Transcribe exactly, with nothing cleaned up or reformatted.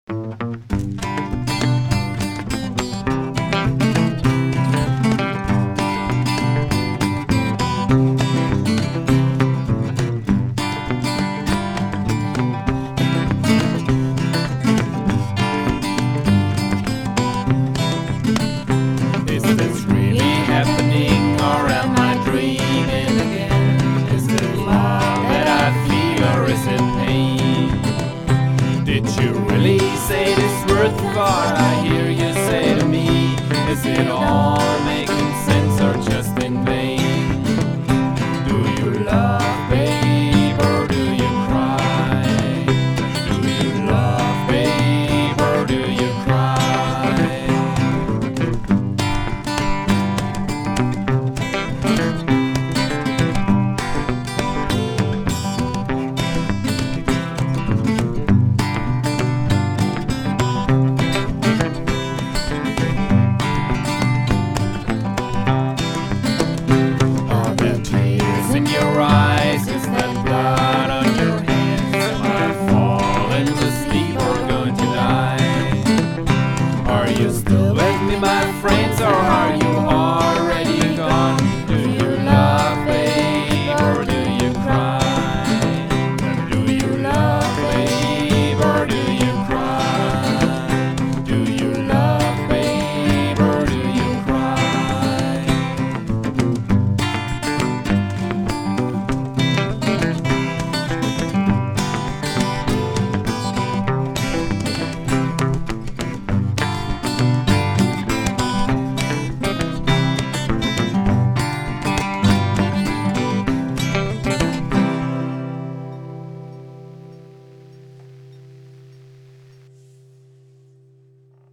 Is this really happening, or am I dreaming again? Is it love that I feel, or is it pain? Did you really say this worth what I hear you say to me? Is it all